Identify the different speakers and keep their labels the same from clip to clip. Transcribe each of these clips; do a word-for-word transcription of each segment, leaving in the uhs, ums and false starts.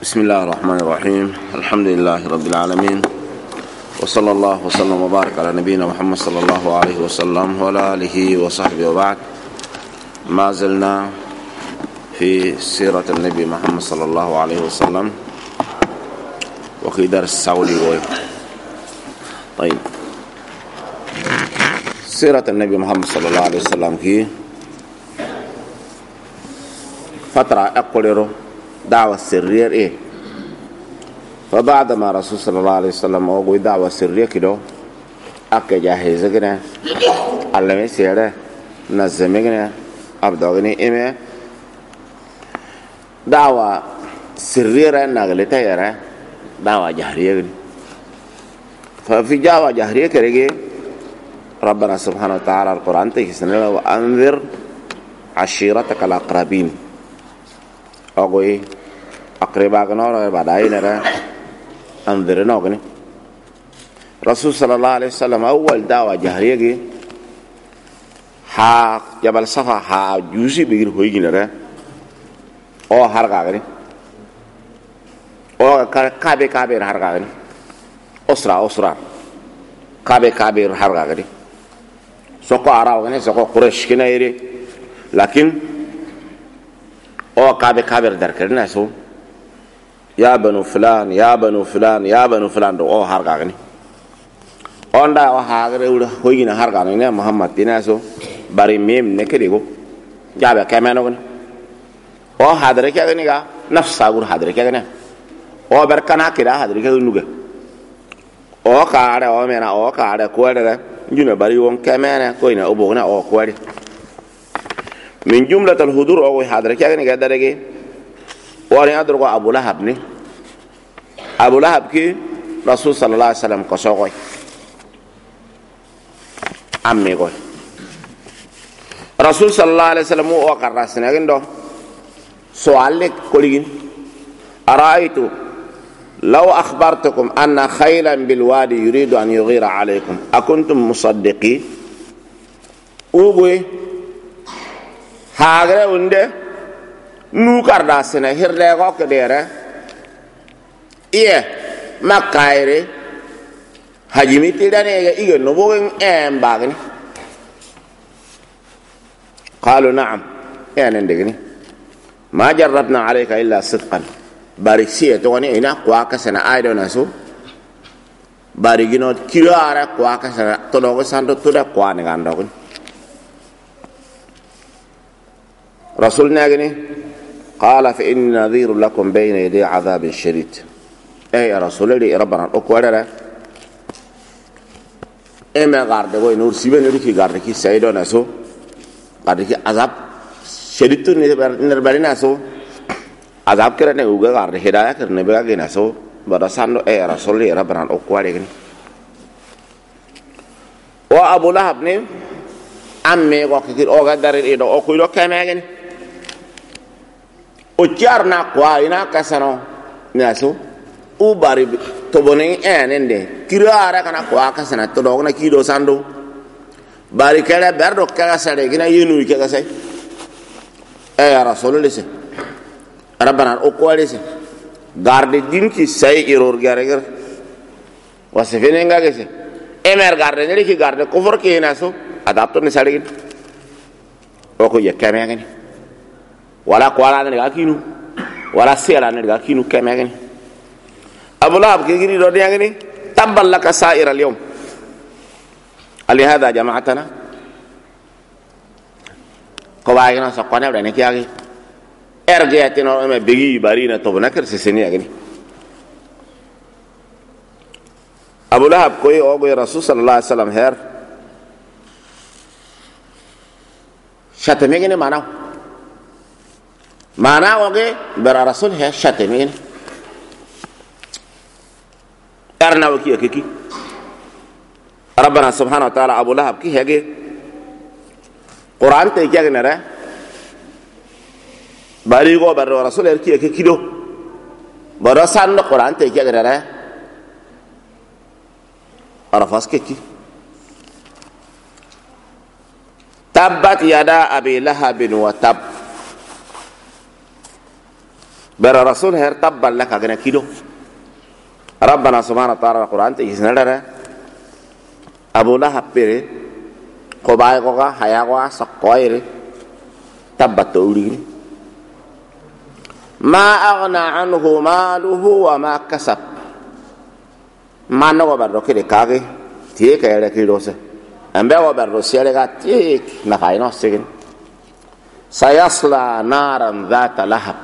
Speaker 1: بسم الله الرحمن الرحيم. الحمد لله رب العالمين، وصلى الله وسلم وبارك على نبينا محمد صلى الله عليه وسلم وعلى آله وصحبه وبعد. ما زلنا في سيرة النبي محمد صلى الله عليه وسلم وفي درس سعودي غوي. طيب، سيرة النبي محمد صلى الله عليه وسلم كي فترة أقولره دعوة سرية إيه. فبعد ما رسول صلى الله عليه وسلم أقول دعوة سرية كده أكي جاهزة كده علمي سيرة نزمي كده أبدأني إيه دعوة سرية نغلتها يرى دعوة جهرية كده. ففي دعوة جهرية كده ربنا سبحانه وتعالى القرآن تكسنا وأنذر عشيرتك الأقربين. أقول أقرباء كنورا بعدين را أنذرنا وكني. رسول صلى الله عليه وسلم أول دعوة جهرية كي ها جبل صفا ها جوسي بيجر هوي كنورا أو هرقا كني أو كابي كابي هرقا كني أسرع أسرع كابي كابي هرقا كني سوكو عراو كني سوكو قريش كنا يري لكن أو كابي كابي دركرنا سو يا بنو فلان يا بنو فلان يا بنو فلان دو أو هارغاني أوندا أو هاغري ولا هوينا هارغاني نه محمد ديناسو باري ميم نكريغو جابا كمانو كن أو هادرك يا كنيغا نفس ساغور هادرك يا كنيا أو بركنا كده هادرك يا نوغا أو كاره أو منا أو كاره كوارده جونا باري وون كمانا كوينا أو بوغنا أو كواري من جملة الحضور أو هادرك يا كنيغا درجة وأنا أدرك أبو لهب ني أبو لهب كي رسول صلى الله عليه وسلم قصوي أمي قوي رسول صلى الله عليه وسلم هو قرصنا عنده سؤالك كلين أرأيت لو أخبرتكم أن خيلا بالوادي يريد أن يغير عليكم أكنتم مصدقين أبوي هاجر عنده nukar da sene hirle ko kedere iye makaire hajimi tidane ga ige no bogen em bagni qalu na'am yani ndegni ma jarrabna alayka illa sidqan barisiya to woni ina kwa ka sana aido naso barigino kirara kwa ka sana to do sando to da kwa ni gando rasul nagni قال فإني نذير لكم بين يدي عذاب شديد. أي يا رسول الله ربنا أقوله إما غارد وين نور سيبنا نركي غارد كي سيدو ناسو غارد كي عذاب شديد نربري ناسو عذاب كرنا يوجا غارد هداية كرنا بيجا ناسو براسانو أي يا رسول الله ربنا أقوله وأبو لهب نيم أمي وكثير أوجا دارين إيدو أقوله كمان ujarna kwa ina kasano naso ubari tobone enende kirara kana kwa kasana to dogna kido sando bari kala berdo kala sare gina yenu kala sai eh rasulullah se rabbana o ko alise garde din ki sai iror gareger wasifene ngagese emer garde ne ki garde ko for ki naso adapto ne sare gin o ko yakame ngani ولا قوانا نرجع كينو ولا سيرا نرجع كينو كم يعني أبو لهب كيجري رودي يعني تبا لك سائر اليوم لهذا جماعتنا قواعدنا سقنا ولا نكياغي أرجعتنا ما بيجي بارينا تبنا كرس سني يعني أبو لهب كوي أو كوي رسول صلى الله عليه وسلم هير شتمي معنا mana oge bara rasul he shatemin arna waki kiki rabbana subhanahu wa ta'ala abu lahab ki hege quran te kya gnara bari go bara rasul er ki kiki do bara san quran te kya gnara arafas kiki tabbat yada abi lahab wa tab bara rasul her tabbal laka gana kido rabbana subhanahu wa ta'ala qur'an te isnadara abu lahab pere ko bay ko ga haya ko sakoire tabbat uri ma aghna anhu maluhu wa ma kasab manno barro kede kage tie kayre kido se ambe wa barro sele ga tik na kayno sigin sayasla naran dhata lahab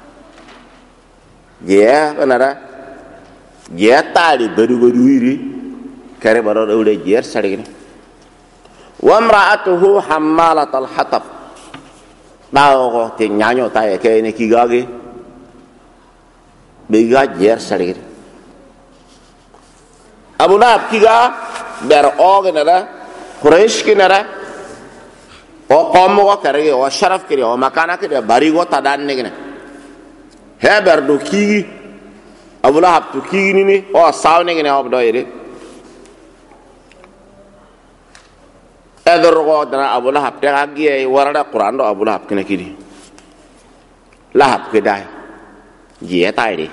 Speaker 1: je banara je tali badu badu iri kare baro ule jer sarigini wa imra'atuhu hammalat al-hatab bawo te nyanyo taye ke ne kigage biga jer sarigini abu lahab kiga ber ognara quraish kinara o qomo ko kare o sharaf kire o makana kire bari go tadan negene heber do kigi abu lahab to kigi ni o saw negene o do ire edor go dana abu lahab te agiye warada qur'an do abu lahab kine kidi lahab ke dai je tayri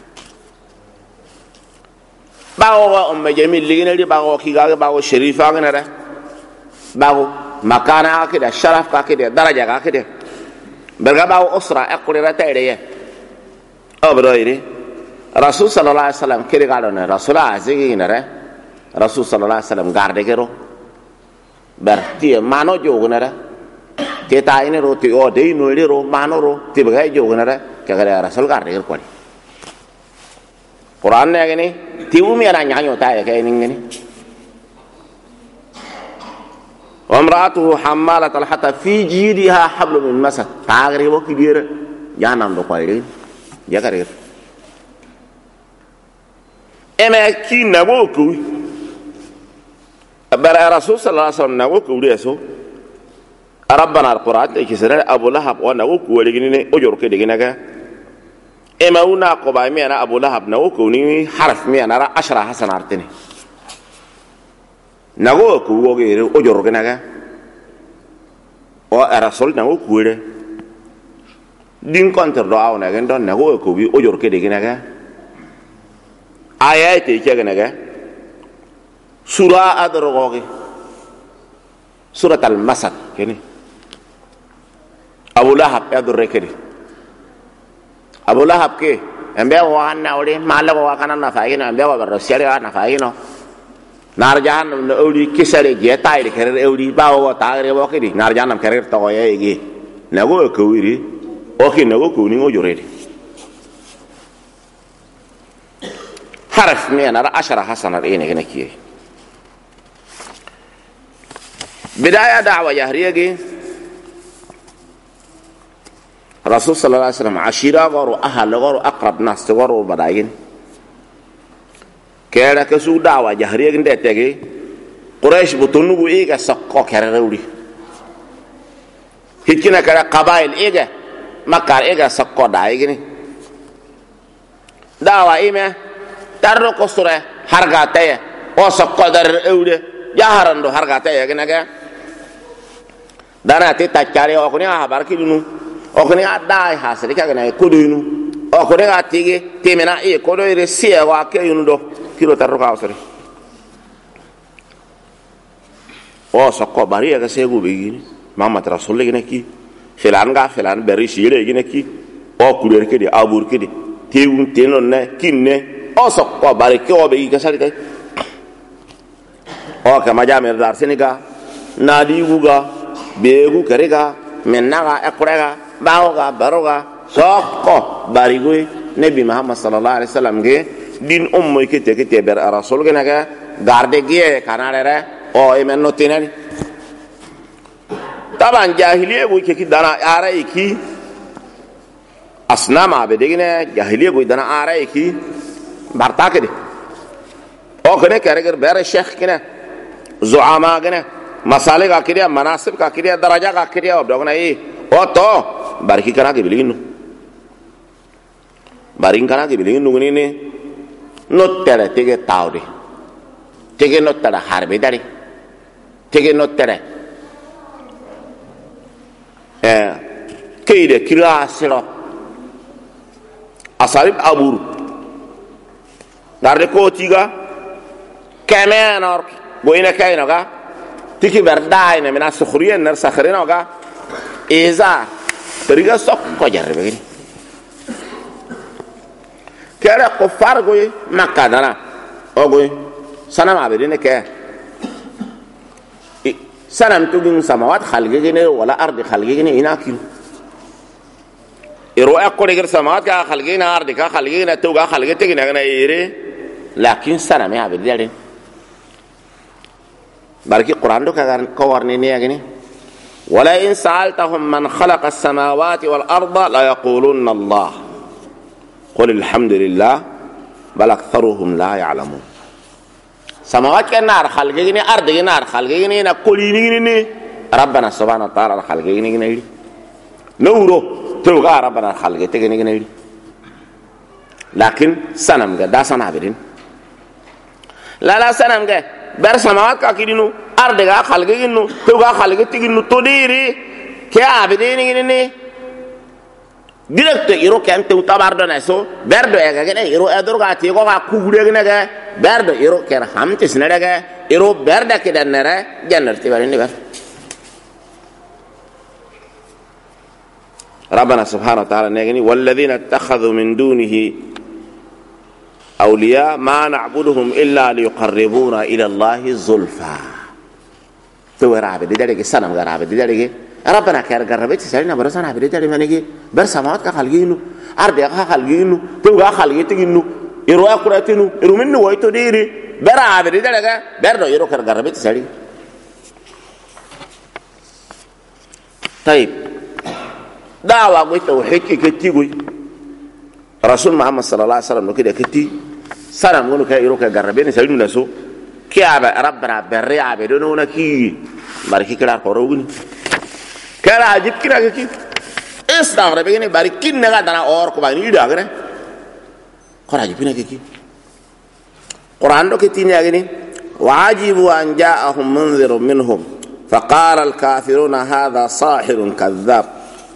Speaker 1: bawo o me jamil ligene ri bawo kiga bawo sharifa ngene bawo makana akida sharaf ka akida daraja ka akida berga bawo usra aqrira tayriye abroire rasul sallallahu alaihi wasallam kire galo ne rasul azigi ne re rasul sallallahu alaihi wasallam garde gero berti mano jogne re ke taine ro ti o de no ro mano ro ti berga jogne re ke gare rasul garde gero kwani qur'an ne gani ti umi ana nyanyo taye ke ningeni وامرأته حمالة الحطب في جيدها حبل من مسد تاغري بو كبير جانم دو قايرين جاكرير اما كي نبوكو بر رسول صلى الله عليه وسلم نبوكو ديسو ربنا القرآن تكسر ابو لهب ونبوكو ولغنين اجر كدغنغا اما ونا قبا مينا ابو لهب نبوكو ني حرف مينا را عشرة حسن ارتني nago ku woge o jorga naga o rasul nago kuire din konter do awna gen don nago ko bi o jorke de naga ayate ke naga sura adrogoge surat al-masad kene abu lahab adre kede abu lahab ke ambe wa na ore malago wa kana na faina ambe wa rasul na faino narjan no ewli kisare je tayde kere ewli bawo taare wo kidi narjan nam kere to yegi nago ko wiri o ki nago ko ni ngo jorede harf mi ana ashara hasana ene gene kiye bidaya da'wa jahriyage rasul sallallahu alaihi wasallam ashira garu ahal garu aqrab nas garu badayin kera ke su dawa jahriya ginde tege quraish butunu bu ega sakko kera rewli hikina kara qabail ega makar ega sakko dai gini dawa ime tarro ko sura harga taye o sakko dar ewde jaharando harga taye gina ga dana te takare o ko ni habar kidunu o ko ni dai hasri ka gina ko dunu o ko ni atige temena e ko do ire sie wa ke yunu do kilo tarro ka osore o sakko bari ga segu begini mama rasul gine ki filan ga filan bari shire gine ki o kurer ke di abur ke di teun tenon ne kinne o sakko bari ke o be ga sari tay o ka majame dar seniga nadi guga begu kerega mennaga ekurega baoga baroga sakko bari go nabi muhammad sallallahu alaihi wasallam ge din ummo kete kete ber rasul gena ga garde gie kanare o e men notinani taban jahiliye bu ke dana ara iki asnama be degene jahiliye bu dana ara iki barta ke de o kene kare ger ber sheikh kene zuama gene masale ga kiriya manasib ka kiriya daraja ka kiriya obdogna yi o to barki kana ke bilinu barin kana ke bilinu ngini ne nottere tege tawde tege nottara harbe dari tege nottere eh keide kira siro asarib aburu darde ko tiga kemenor boyna kayno ga tiki berdai ne mina sukhriyen nar sakhrino ga eza teriga sok ko jarbe gini kera ko fargo makka dana ogoy sanam abedine ke sanam tugin samawat khalge gine wala ardi khalge gine inakin iro akko de samawat ka khalge na ardi ka khalge na tuga khalge tegina na ire lakin sanam ya abedine barki quran do ka ko warne ne yagini wala in sa'altahum man khalaqa as-samawati wal arda la yaquluna allah qul alhamdulillah bal aktharuhum la ya'lamun samawat ke nar khalge ni ardi nar khalge ni na kolini ni rabbana subhanahu wa ta'ala khalge ni ni nuro to ga rabbana khalge te ni ni lakin sanam ga da sana bidin la la sanam ga bar samawat ka kidinu ardi ga khalge inu to ga khalge tiginu to diri ke abidin ni ni direct iro kem te utabar do na so berdo e ga gene iro edor ga ti ko ga kugure gene ga berdo iro ker hamte sinere ga iro berda ke danere jannar ti bari ni ber rabbana subhanahu wa ta'ala negani walladhina ittakhadhu min dunihi awliya ma na'buduhum illa liqarribuna ila allahi zulfa to rabe de dare ke sanam ga rabe de dare ke ربنا كير قربت سالنا برسنا بديت على منيجي بس سماوات كخالجينه أرض كخالجينه توجا خالجيتينه يروى قراتينه يروى منه ويتو ديري برا بديت على كا برا يروى كير قربت سالي طيب دعوة قلت توحيد كتير قوي رسول محمد صلى الله عليه وسلم كده كتير سلام قولوا كير يروى كير قربين سالينه نسو كيا ربنا بري عبدونه كي باركي كلا قروقني kera ajib kira ke ki isdaghre begini bari kinne ga dana or ko bani ida gre ko ajib ne ke ki quran do ke tinya gini wajibu an ja'ahum munzirun minhum faqala al-kafiruna hadha sahirun kadhab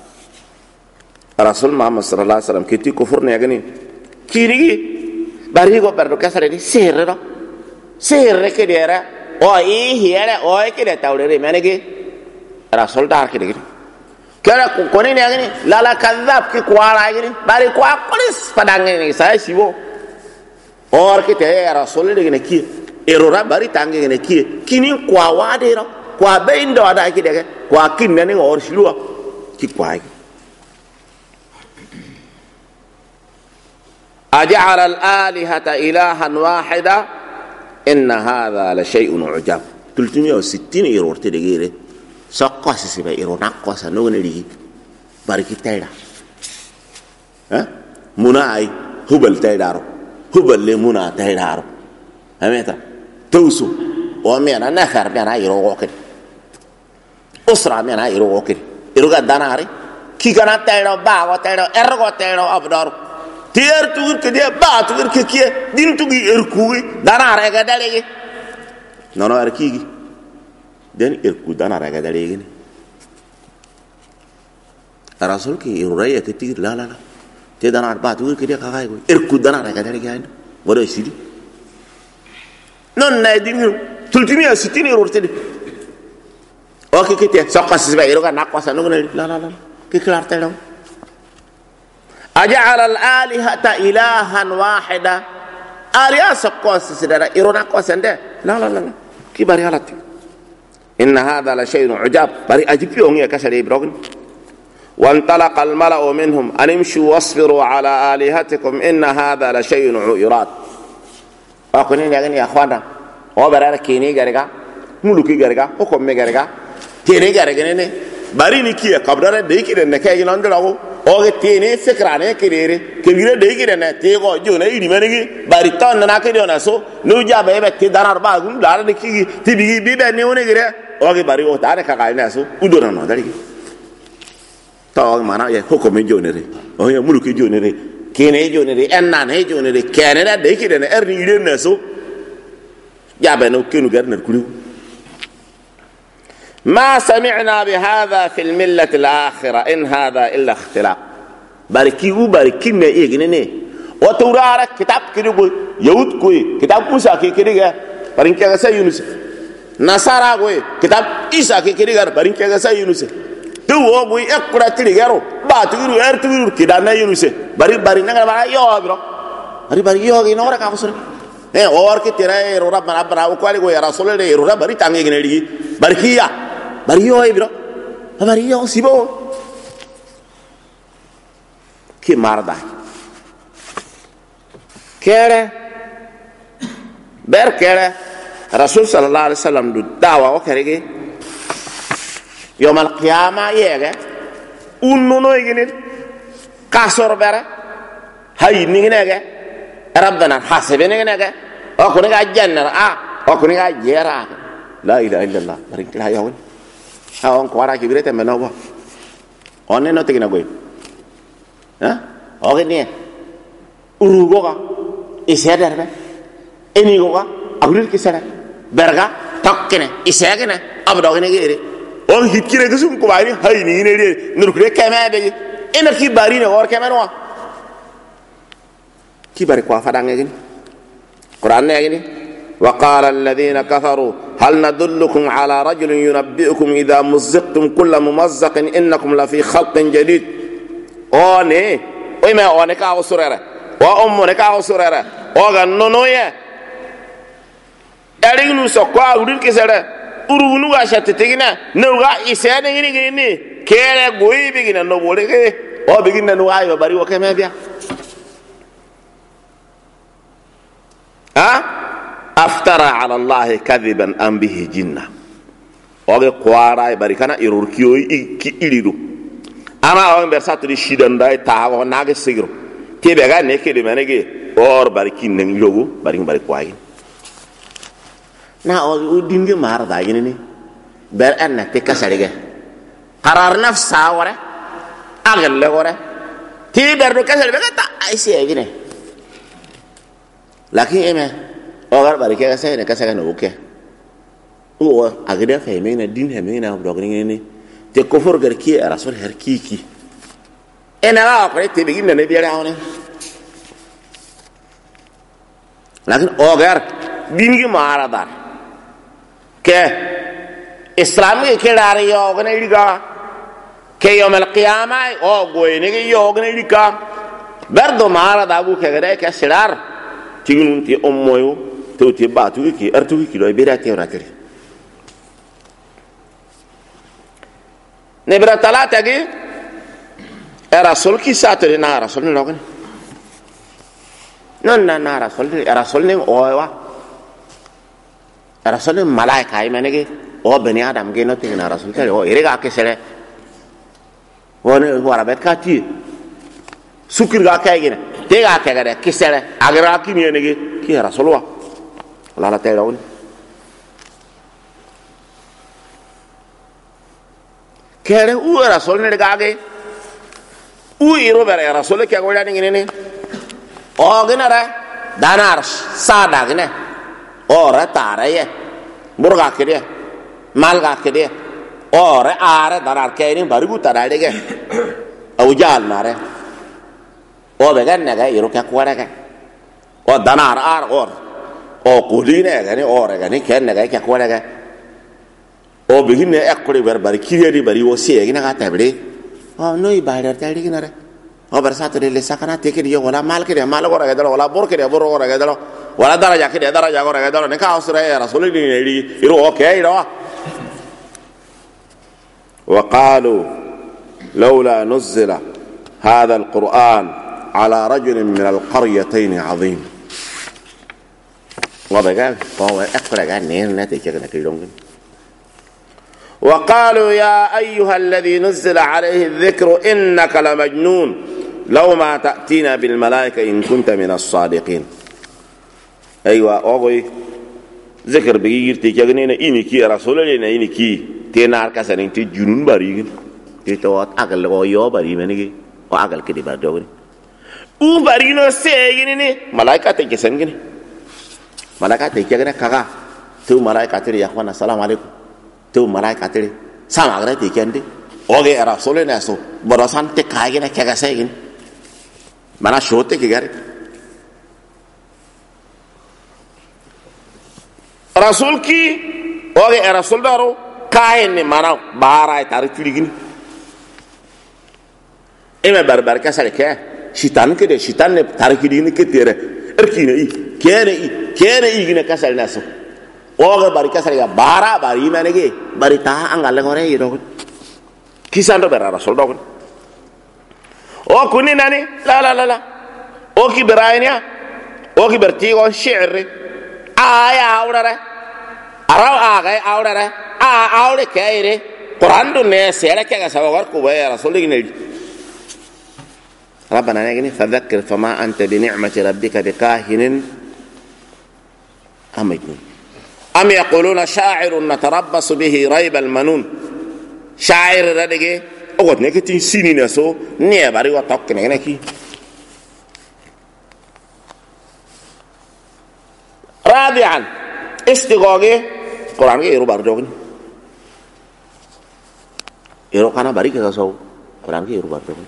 Speaker 1: rasul muhammad sallallahu alaihi wasallam kiti kufur ne gini kirigi bari go perdo kasare di sirre do sirre ke dera o i hiere o ke de tawre mene ke rasul dar ke degini kala ko koni ne agini la la kadhab ki kwara agini bari kwa polis padange ni sai sibo or ke te rasul degini ki erora bari tange ne ki kini kwa wade ro kwa beindo ada ki dege kwa kinne ni or silwa ki kwa aj'ala al-alihata ilahan wahida inna hadha la shay'un ujab thalathmia wa sittin erorte degere sokko sisi be iro nakko sa no ne ligi barki tayda ha muna ay hubal taydaro hubal le muna taydaro ameta tawsu o mena nakhar bena iro woket usra mena iro woket iro ga danare ki kana taydo ba go taydo ergo taydo abdor tier tugur ke dia ba tugur ke kie din tugi erkuwi danare ga dalegi nono erkigi den irku dana raga dare gini rasul ki iraya ke tir la la la te dana ba tu ke dia ka ga irku dana raga dare gani bodo sidi non na dinu tultimi asitini rorte de o ke ke te saqas ba iro ga nakwa sa no la la la ke klar te lo aj'ala al-alihata ilahan wahida ariya saqas sidara iro nakwa sende la la la ki bari halati إن هذا لشيء عجاب بري أجيب يوم يا كسر إبراهيم وانطلق الملأ منهم أن امشوا واصبروا على آلهتكم إن هذا لشيء يراد أقولين يا يا أخوانا هو برا كيني غرقا ملوكي غرقا حكم غرقا كيني غرقا نني بري نكيا قبضة ديكي دنا كي ينادلوا أو كتيني فكرانه كريرة كبيرة ديكي دنا تيجو جونا يدي منيجي بري تان دنا كده ناسو نوجا بيه بتي دنا أربعة قوم دارا ديكي تبيجي بيه نيونه كده oge bari o tare ka gaina so udona no dari to mana ye hukum jonere o ye muluki jonere kene jonere enna ne jonere kene da de kide ne erni ire ne so jabe no kenu garner kulu ما سمعنا بهذا في الملة الآخرة إن هذا إلا اختلاق barki u barki me igine ne o tawrara kitab kidi go yahud ko kitab musa ke kidi ga barin ke ga sai yunus nasara go kitab isa ke kidi ga barin ke ga sai yunus to wo go ekura tiri garo ba tiru er tiru kidana yunus bari bari nga ba yo bro bari bari yo gi no ra ka usur eh or ke tira ero rabbana rabbana ko ali go ya rasul de ero bari tangi gine digi barki ya bari yo bro bari yo sibo ki marda kere ber kere rasul sallallahu alaihi wasallam du dawa o kerege yom al qiyama yege unno yigini kasor bere hay ni nege rabbana hasibene nege o ko nga jannar a o ko nga jera la ilaha illallah barik la yawon ha on ko ara ki birete meno bo onne no tegina goy ha o gni urugo ga iseder be eni go ga abril ki sere berga tokkene isegene abdo gene gere on hitkire gusum ko bari hay ni ne de nur kure kema be ina ki bari ne or kema no ki bari ko fa dange gini qur'an ne gini wa qala alladhina kafaru hal nadullukum ala rajulin yunabbiukum idha muzziqtum kull mumazzaqin innakum la fi khalqin jadid one oy me one ka usurere wa ummu ne ka usurere o ga nono ye eri nu so ko awdur kisere urunu ga shatte tegina no ga isene ngini ngini kere goyi bigina no bole ke o bigina no ayo bari o keme bia ha aftara ala allah kadhiban am bihi jinna o ge kwara bari kana irurkiyo ki irido ama o ber satri shidanda ta o nage sigro tebe ga ne ke de manege or bari kin ngi logo bari bari kwagi na o dinge mar da gini ni ber anna te kasarige qarar nafsa wara agal le wara ti ber do kasar be ta ai se gine lakin eme o gar bari ke kasay ne kasay no ke o agde fe me na din he me na do gini ni te ko for gar ki rasul her ki ki ena la ko te be gine ne bi ra one lakin o gar dinge mar da ke islami ke dare yo gane riga ke yom al qiyamah o goyne ge yo gane riga berdo mara da bu ke gare ke sirar tinun ti ommoyo to ti batu ki artu ki do be da te ratri ne bra talata ge era sol ki satri na rasul no gane non na na rasul era sol ne o wa rasul malaika ay menege o bani adam ge no tingna rasul tele o ire ga ke sere wona wara bet kati sukir ga kay gene te ga ke ga ke sere agra ki ni ne ge ki rasul wa la la tele on kere u rasul ne ga ge u iro bere rasul ke go dani ne ne o gene ra danar sada gene ora taraye burga kede malga kede ora are darar kene barigu tarade ge awjal mare o be ganne ga yiro ka kwara ga o danar ar or o kudine ga ni ore ga ni kenne ga ka kwara ga o biginne ekuri ber bari kiredi bari o se ga na tabre o noi bayar tari gi nare o ber satore le sakana teke di wala mal kede mal go ga dalo wala bor kede bor go ga dalo wala daraja kede daraja go ga dalo ne ka usra ya rasul ni ri iro okay ro wa qalu laula nuzila hadha alquran ala rajul min alqaryatayn azim wada ga o ekra ga ne ne te ke na kidong وقالوا يا أيها الذي نزل عليه الذكر إنك لمجنون لو ما تأتينا بالملائكة إن كنت من الصادقين أيوة أوغي ذكر بيجير تيجانينا إني كي رسول الله إني كي تنار كسرين تجنون بارين تيتوات أكل غيو بارين مني وأكل كدي بردوغني أو بارينو سيجيني ملائكة تيجسنجني ملائكة تيجانا كذا تو ملائكة تري يا أخوانا السلام عليكم tu malaika tiri sama agre ti kendi oge era sole naso borosan te kaigene kaga segin mana shote ki gari rasul ki oge rasul daro kayen ni mana bara tar tuligini eme barbar ka sale ke shitan ke de shitan ne tar tuligini ke tere erkine i kene i kene i gine ka sale naso oge bari ka sale ga bara bari manege bari ta angale gore yido kisando bera rasul dogon o kuni nani la la la la o ki berainya o ki berti on shi'ri aya awrare araw aga awrare a awre kaire quran do ne sere ke ga sabar ko ba rasul ni rabbana ne fadhakkir fama anta bi ni'mati rabbika bikahinin amajnun am yaquluna sha'irun natarabbasu bihi rayb al-manun sha'ir radege ogot ne ke tin sini ne so ne bari wa tok ne ne ki rabi'an istighage quran ge ro bar dogun ero kana bari ke so quran ge ro bar dogun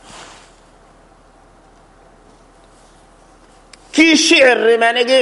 Speaker 1: ki shi'r manege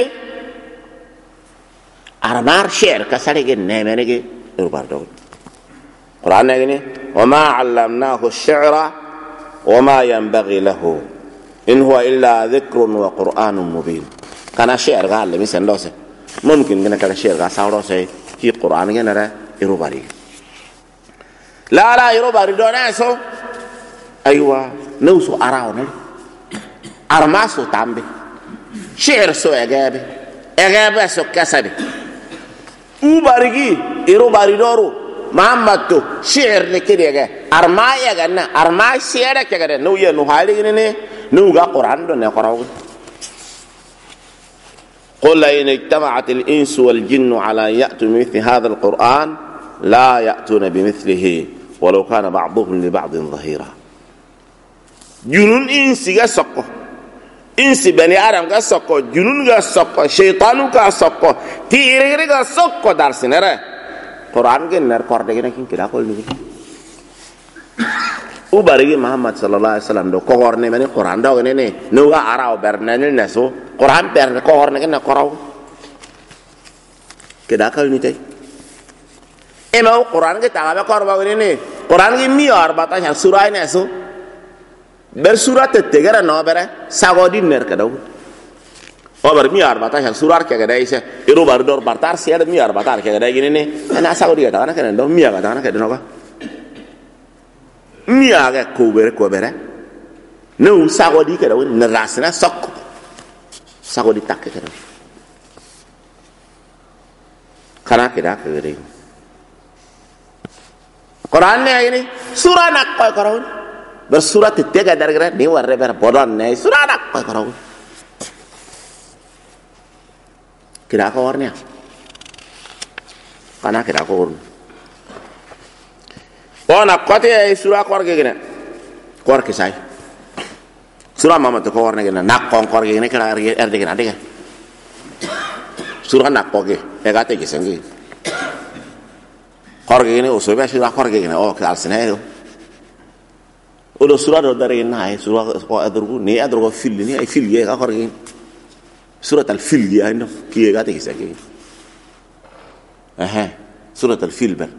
Speaker 1: armar shi'r ka sare ge ne manege ro bar dogun قرآن يعني وما علمناه الشعر وما ينبغي له إن هو إلا ذكر وقرآن مبين كان الشعر قال لي مثلا دوسه ممكن كنا كان الشعر قال ساوروسه في قرآن كنا را يروباري لا لا يروباري دوناسو أيوة نوسو أراونه أرماسو تامبي شعر سو إجابة إجابة سو كسبي وبارجي يروباري دورو Muhammad tu syair ni kiri ke armaya kan na armay syair ke kan nu ya nu hali ni ne nu ga Quran do ne qara'u qul la in ijtama'at al-insu wal jinnu ala ya'tu mithli hadha al-Quran la ya'tuna bimithlihi walau kana ba'dhuhum li ba'dhin dhahira junun insi ga sokko insi bani adam ga sokko junun ga sokko shaytanu ga sokko tire ga sokko dar sinere Quran ke nar korde ke nakin kira kol ni u barigi Muhammad sallallahu alaihi wasallam do ko horne mani Quran do ne ne no ga arao bernanil naso Quran ber ko horne ke na koraw kida kal ni tay e ma Quran ke ta ga korba ne ne Quran ke mi arbata ya surah ne so ber surah te tegara no bere sagodi ner ka daw obar mi arbata ya surah ke ga dai se ero bar dor bartar se ada mi arbata ke ga dai gini ne ana sagodi ga kana kana do mi ga kana ka no ga mi ga ko bere ko bere no sagodi ke daw ne rasna sok sagodi tak ke daw kana ke da ke dai Quran ne ini surah nak ko karo ber surah te ga dar ga ni warre ber bodon ne surah nak ko karo kira ko warnya kana kira ko warna ona kote surah ko warge gene ko warke sai surah mama to ko warne gene nak ko ko warge gene kira er de gene ade surah nak ko ge e gate ge sengi ko warge gene o so be surah ko warge gene o kal sene o do surah do dare na e surah ko adrugo ni adrugo fil ni ay fil ye ka ko warge سورة الفيل يا إنه كي قاعد يسأل أها سورة الفيل بر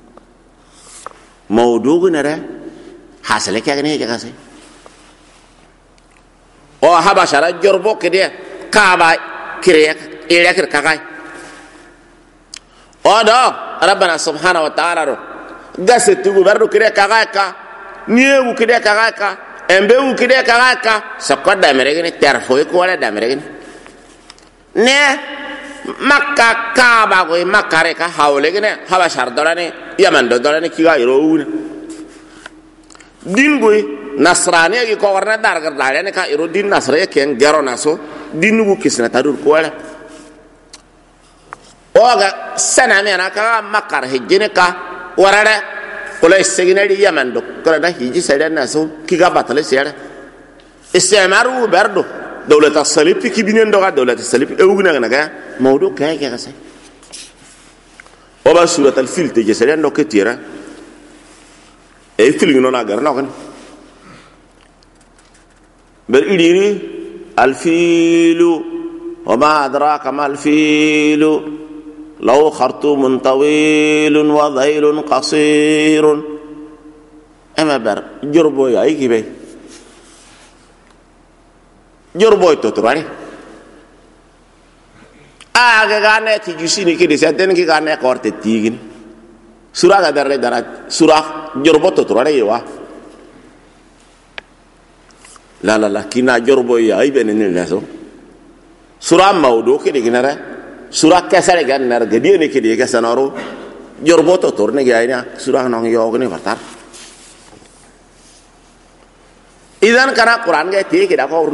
Speaker 1: موضوع نرى حاصل كي أغني كي كاسي أو هذا شرط جربو كده كابا كريك إيرك كاكاي أو ده ربنا سبحانه وتعالى رو قصة تقول برضو كده كاكاي كا نيو كده كاكاي كا أمبيو كده كاكاي كا سكوت دامريكني تعرفوا كوالا دامريكني ne makka kaaba go makka re ka hawle gene haba shardorane yaman do dorane ki ga yoro una din boy nasrani gi ko warna dar gar dare ne ka iro din nasra ken gero naso din bu kisna tadur ko wala oga sana me na ka makka hejene ka warare ko le segine di yaman do ko da hiji sere naso ki ga batale sere istemaru berdo دولة الصليب كي بينين دوغا دولة الصليب اوغنا نغا موضوع كاي كاي كاسي وبا سورة الفيل تيجي سريان دو كتيرا اي فيل نو ناغار نو كن ber idiri alfilu wa ma adraka ma alfilu law khartumun tawilun wa dhailun qasirun ema ber jorboy ay kibe jorboy to turani aga gane ti jusini ki de seten ki gane korte tigini surah ga darre dara surah jorbo to turani wa la la la kina jorboy ay benene leso surah mawdo ki de ginara surah kasare gan nar gadiene ki de kasanaro jorbo to turne ga ina surah nong yogne bartar idan kana Quran ga ti ki da ko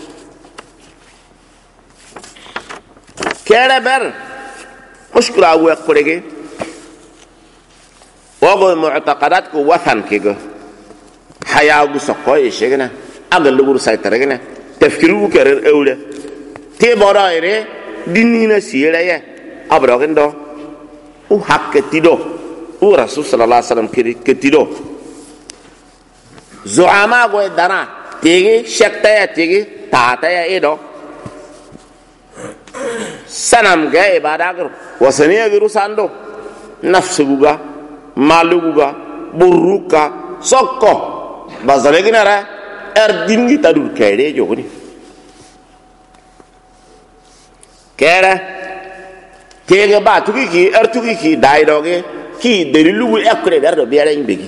Speaker 1: kere ber mushkila wa kurege wago mu'taqadat ko wathan kego haya gu sokko e shegna agal lugur saytare gna tafkiru kerer ewle te bora ere dinina sire ye abrogendo u hakke tido u rasul sallallahu alaihi wasallam kiri ketido zuama go dana tege shakta ya tege tata ya edo sanam ga ibada gar wasani agiru sando nafsuga maluga buruka sokko bazale ginara er dingi tadur kayde jogoni kera kega ba tuki ki er tuki ki dai doge ki delilu ekre berdo biare imbegi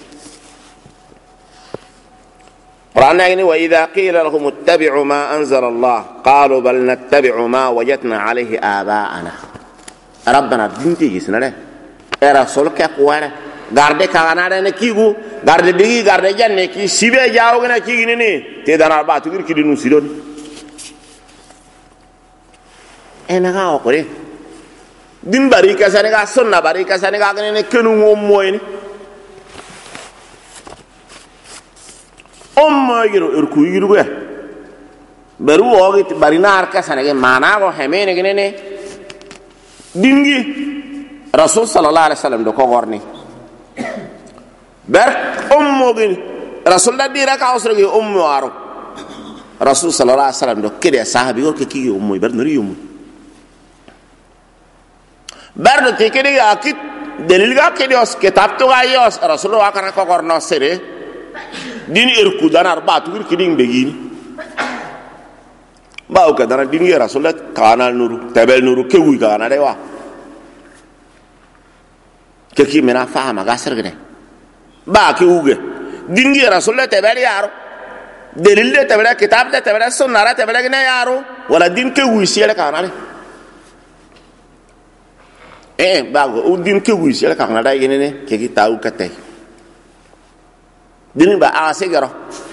Speaker 1: قرآن يعني وإذا قيل لهم اتبعوا ما أنزل الله قالوا بل نتبع ما وجدنا عليه آباءنا ربنا دينتي جسنا له رسول كقوانه garde kagana ne kigu garde digi garde janne ki sibe jawo gna ki ni ni te dana ba tu ki dinu sidon ena ga ko re din bari ka sane ga sunna bari ka sane ga ne kenu mo moyni umma yiro irku yiru be beru ogi bari nar ka sane ge mana go hemene gene ne dingi rasul sallallahu alaihi wasallam do ko gorni ber ummo gi rasul da dira ka usra ge ummu aro rasul sallallahu alaihi wasallam do kede sahabi go ke ki ummu ber nuri ummu ber do te kede ga kit dalil ga kede os kitab to ga yos rasul wa kana ko gorno sere din irku danar ba tu kiding begini ba o kadana din ya rasulat kanal nuru tabel nuru kewi kana dewa ke ki mena fahama gasar gane ba ke uge din ya rasulat tabel yaro dalil de tabel kitab de tabel sunna tabel gane yaro wala din kewi sele kana ne eh ba go din kewi sele kana dai gene ne ke ki taw katay dini ba asegaro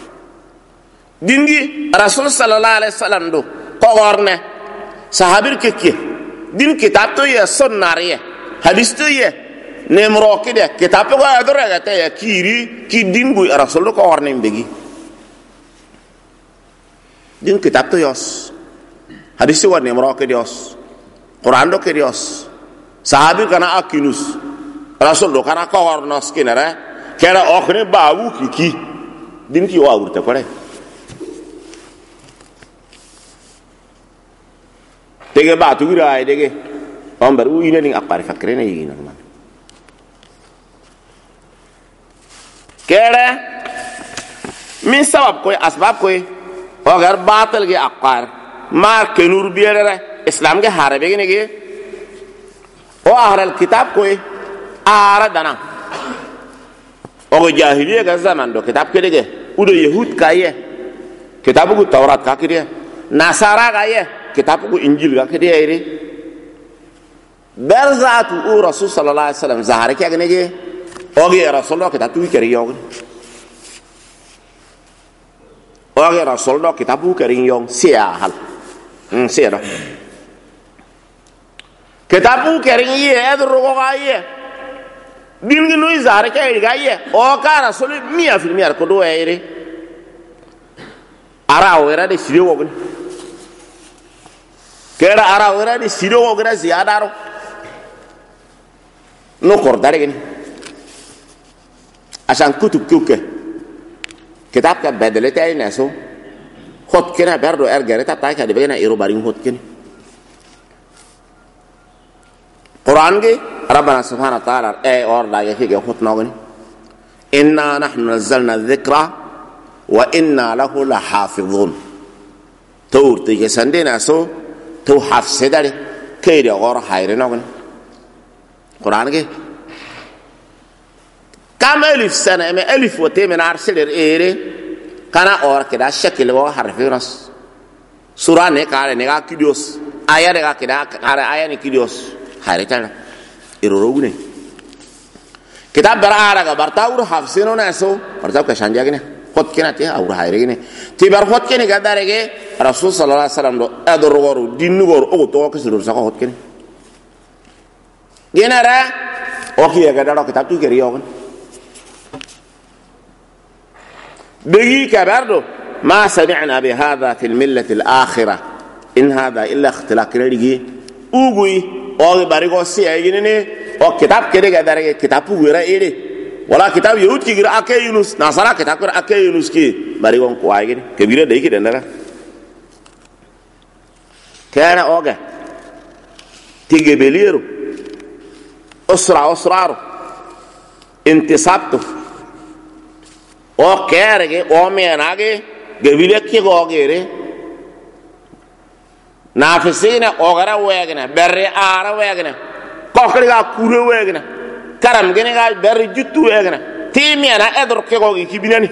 Speaker 1: dingi rasul sallallahu alaihi wasallam do ko gorne sahabir kekke din kitab to ya sunnariye hadis to ye nemro kide kitab ko adore ga te ya kiri ki dingu rasul ko gorne mbegi din kitab to yos hadis to nemro kide yos quran do kide yos sahabir kana akinus rasul do kana ko gorno skinere kera okhne bawu kiki din ki wa urte kore tege ba tu gira ay dege omber u ina ning akpari fakre na yina man kera min sabab koy asbab koy ogar batal ge akpar mar kenur biere islam ge harabe ge nege o ahral kitab koy ara dana ogo jahiliya ga zaman do kitab kedege udo yahud kaye kitab ku taurat ka kide nasara ga ye kitab ku injil ga kide ire barzatu u rasul sallallahu alaihi wasallam zahare ke gnege ogo rasulullah kitab tu kere yong ogo rasulullah kitab ku kere yong sia hal mm sia do kitab ku kere ye edro ga ye dingi no izare ke gaye o ka rasul mia fil mia ko do ere ara wera de sire wogun kera ara wera de sire wogun ziyadaro no kordare gini asan kutub kuke kitab ka badalete ay naso hot kena berdo er gareta ta ka de bena iro bari hot ken Quran ge rabbana subhanahu wa ta'ala e or da ge ge hot no gani inna nahnu nazzalna dhikra wa inna lahu lahafizun tour te ge sandena so to hafsedare ke de or hayre no gani Quran ge كم ألف سنة ما ألف وتي من عرسل إيري كان أور كده شكل هو حرفي راس سورة نكارة نكا كيدوس آية نكا كده كارة آية نكيدوس حريتنا إيروروني كتاب برا برتاور حفظينه ناسو برتاو كشانجا كنا خد كنا تيه أور حيرينه تبر خد كنا كده رجع رسول صلى الله عليه وسلم أدور ورو دين ورو أو توه كسر ساق خد كنا جينا را أوكي كده را كتاب تو كريوغن بيجي كبردو ما سمعنا بهذا في الملة الآخرة إن هذا إلا اختلاق رجي أوجي أو باريكو سيأجيني أو كتاب كده كده كتاب وغيره إيه ولا كتاب يهود كي غير أكي يونس نصارى كتاب غير أكي يونس كي باريكو كوايجيني كبيرة ده كده نرى كان أوجا تيجي بليرو أسرع أسرعه انتصابته o kerege o menage gebile ki gogere na fesina ogara wegna berre ara wegna kokri ga kure wegna karam gene ga berre juttu wegna timena edor ki gogi kibinani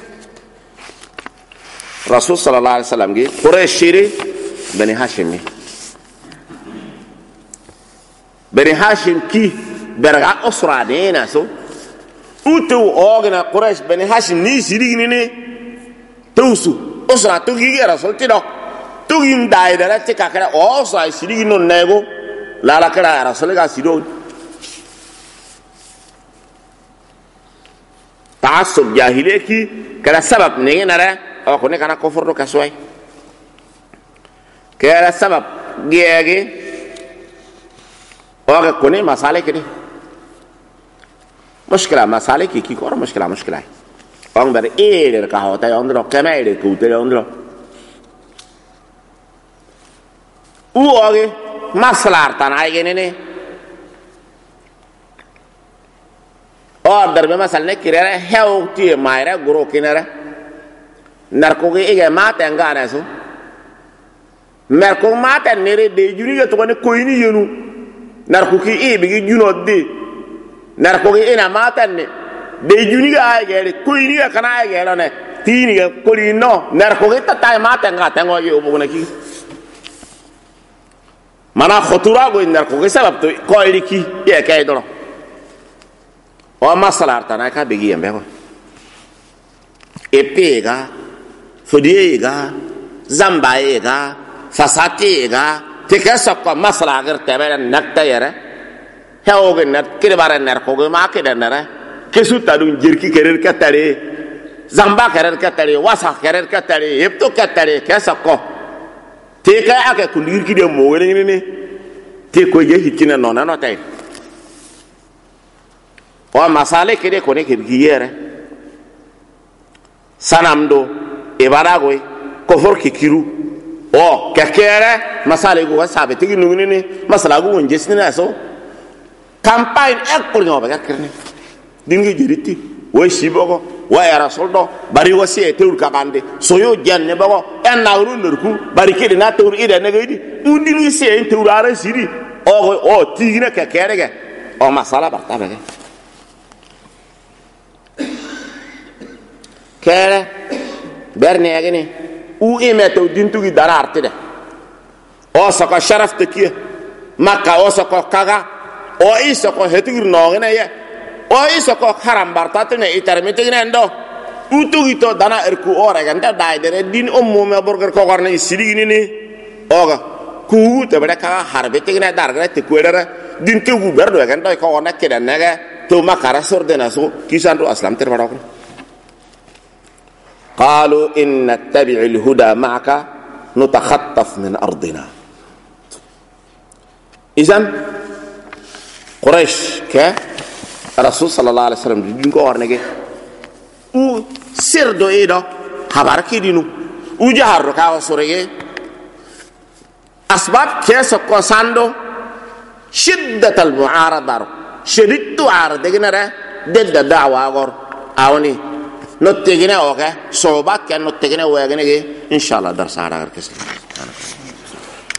Speaker 1: rasul sallallahu alaihi wasallam gi qurayshiri bani hashim bani hashim ki berga usra dina so utu ogna quraish bani hashim ni sirigini ne tusu usra tu gi rasul ti do tu gin dai dara ti kakara o sa sirigino nego la la kara rasul ga sido ta'assub jahiliyaki kala sabab ne nara o ko ne kana kofur do kaswai kala sabab giege o ga ko ne masale kidi مشكلة مسألة كي كي كورا مشكلة مشكلة أون بر إيه الكهوة تاي أندرو كما إيه كوتة أندرو أو أوكي مسألة تناي كنيني أو درب مسألة كيرة هاو تي مايرة غرو كينرة نركوكي إيه ما تنگا نسو نركوك ما تنيرة دي جوني كتواني كويني ينو نركوكي إيه بيجي جونو دي narkogi ina matanne de juniga ay gere koyniga kana ay gere ne tiniga kolino narkogi tatay matanga tango yo buguna ki mana khutura go narkogi sabab to koyri ki ye kay do o masalar tanay ka bigi yambe ko epega fodiega zambaega fasatiega tekasa ko masala agar tabara nakta yara heoge nat kire bare ner ko ma ke denere kesu tadun jirki kerer katare zamba kerer katare wasa kerer katare hepto katare kesa ko te ka ake kundir ki de mo wele ni te ko je hitina no na no tay o masale kire ko ne ke giyere sanamdo e baragoy ko forki kiru o kakere masale go wasabe tigi nungini ni masala go njesina so campagne ekol nyoba gakerne dingi jiriti wo shibogo wa ya rasuldo bari wasi e tewul kabande soyo janne bago en nawru nurku bari kidi na tewul ide ne gidi undini se en tewul ara siri o o tigina ke kerege o masala barta bege kere berne agene u emeto dintugi darartide o saka sharaf tekiya makka o saka kaga o isa ko hetigir nogene ye o isa ko haram bartatene itermitigine ndo utugito dana erku ora ganda daidere din ummu me burger ko gorne sirigini ni oga ku te bere ka harbe tigine dargre te kuedere din te gu berdo ganda ko ona kede nege to makara sordena so kisandu aslam ter barok qalu in nattabi'u al-huda ma'aka nutakhattaf min ardina izan Quraish ke Rasul sallallahu alaihi wasallam din ko warnege u sirdo edo habar kidinu وجهر كاو سوريه أسباب كيس كوساندو شدة المعارضة شديد عارضة جنرة ضد الدعوة أقول أوني نتجنا أوكي صعوبات كان نتجنا ويجنا إن شاء الله درس هذا كذا